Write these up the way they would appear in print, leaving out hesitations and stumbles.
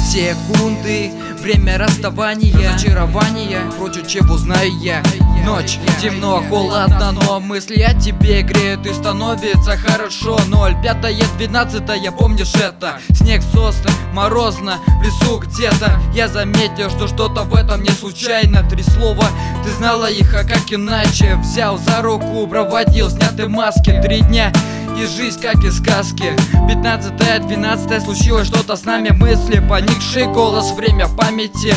Секунды, время расставания, разочарования, прочее, чего знаю я. Ночь, темно, холодно, но мысли о тебе греют и становится хорошо. 05-12, помнишь это? Снег, сосны, морозно, в лесу где-то. Я заметил, что что-то в этом не случайно. 3 слова, ты знала их, а как иначе? Взял за руку, проводил, сняты маски. 3 дня и жизнь как из сказки. 15-12 случилось что-то с нами, мысли, поникший голос, время памяти.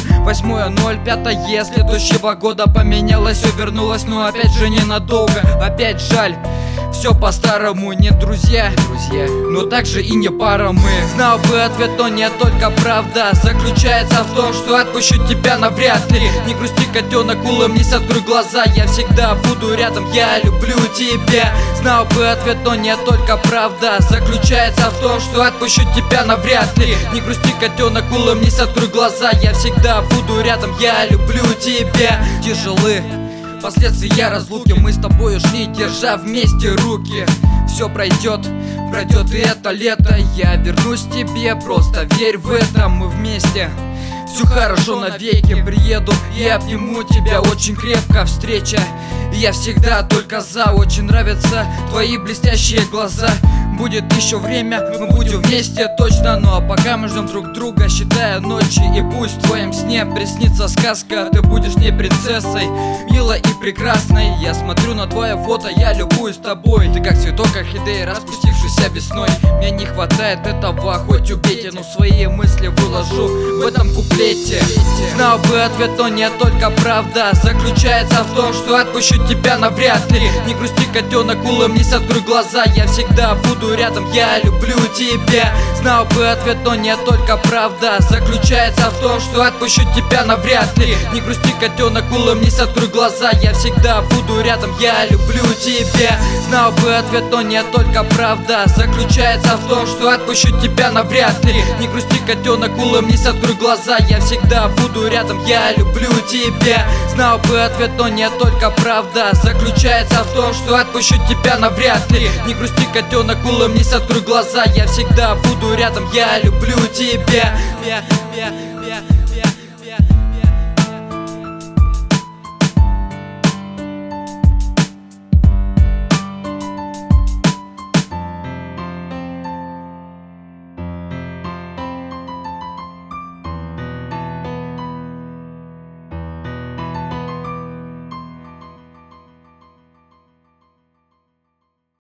8.05 следующего года поменялось, все вернулось, но опять же ненадолго. Опять жаль, все по-старому, не друзья, но также и не пара мы. Знал бы ответ, но не только правда заключается в том, что отпущу тебя навряд ли. Не грусти, котенок, улыбнись, открой глаза, я всегда буду рядом, я люблю тебя. Знал бы ответ, но не только правда заключается в том, что отпущу тебя навряд ли. Не грусти, котенок, улыбнись, открой глаза, я всегда буду рядом, я люблю тебя. Тяжелы последствия разлуки, мы с тобой ушли, держа вместе руки. Все пройдет и это лето, я вернусь к тебе, просто верь в это, мы вместе. Все хорошо навеки, приеду и обниму тебя очень крепко. Встреча, я всегда только за, очень нравятся твои блестящие глаза. Будет еще время, мы будем вместе точно, но пока мы ждем друг друга, считая ночи. И пусть в твоем сне приснится сказка, ты будешь не принцессой, милой и прекрасной. Я смотрю на твое фото, я любуюсь тобой. Ты как цветок орхидеи, распустившийся весной. Мне не хватает этого, хоть убейте, но свои мысли выложу в этом куплете. Знал бы ответ, но не только правда заключается в том, что отпущу тебя навряд ли. Не грусти, котенок, улыбнись, открой глаза, я всегда буду рядом, я люблю тебя. Знал бы ответ, но не только правда заключается в том, что отпущу тебя навряд ли. Не грусти, котенок, улыбнись, открой глаза, я всегда буду рядом, я люблю тебя. Знал бы ответ, но не только правда заключается в том, что отпущу тебя навряд ли. Не грусти, котенок, улыбнись, открой глаза, я всегда буду рядом, я люблю тебя. Знал бы ответ, но не только правда заключается в том, что отпущу тебя навряд ли. Не грусти, котенок, улыбнись, открой глаза, я всегда буду рядом, я люблю тебя.